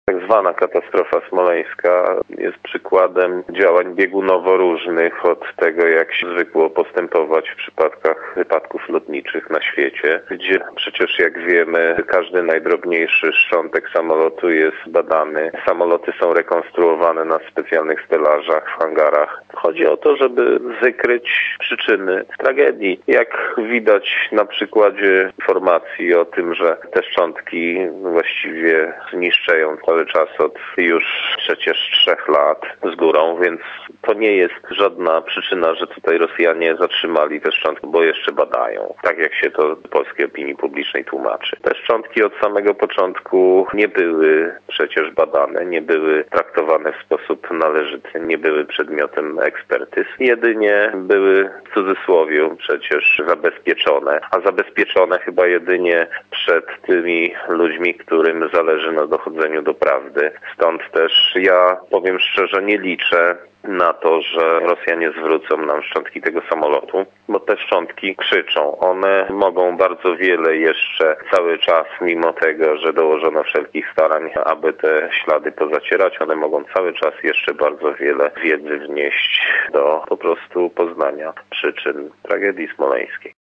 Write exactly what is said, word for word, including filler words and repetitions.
Tak zwana katastrofa smoleńska jest przykładem działań biegunowo różnych od tego, jak się zwykło postępować w przypadkach wypadków lotniczych na świecie, gdzie przecież jak wiemy, każdy najdrobniejszy szczątek samolotu jest badany. Samoloty są rekonstruowane na specjalnych stelażach, w hangarach. Chodzi o to, żeby wykryć przyczyny tragedii. Jak widać na przykładzie informacji o tym, że te szczątki właściwie niszczeją cały czas od już przecież trzech lat z górą, więc to nie jest żadna przyczyna, że tutaj Rosjanie zatrzymali te szczątki, bo jeszcze badają, tak jak się to polskiej opinii publicznej tłumaczy. Te szczątki od samego początku nie były przecież badane, nie były traktowane w sposób należyty, nie były przedmiotem ekspertyz, jedynie były w cudzysłowie przecież zabezpieczone, a zabezpieczone chyba jedynie przed tymi ludźmi, którym zależy na dochodzeniu do prawdy. Stąd też ja powiem szczerze, nie liczę na to, że Rosjanie zwrócą nam szczątki tego samolotu, bo te szczątki krzyczą. One mogą bardzo wiele jeszcze cały czas, mimo tego, że dołożono wszelkich starań, aby te ślady pozacierać, one mogą cały czas jeszcze bardzo wiele wiedzy wnieść do po prostu poznania przyczyn tragedii smoleńskiej.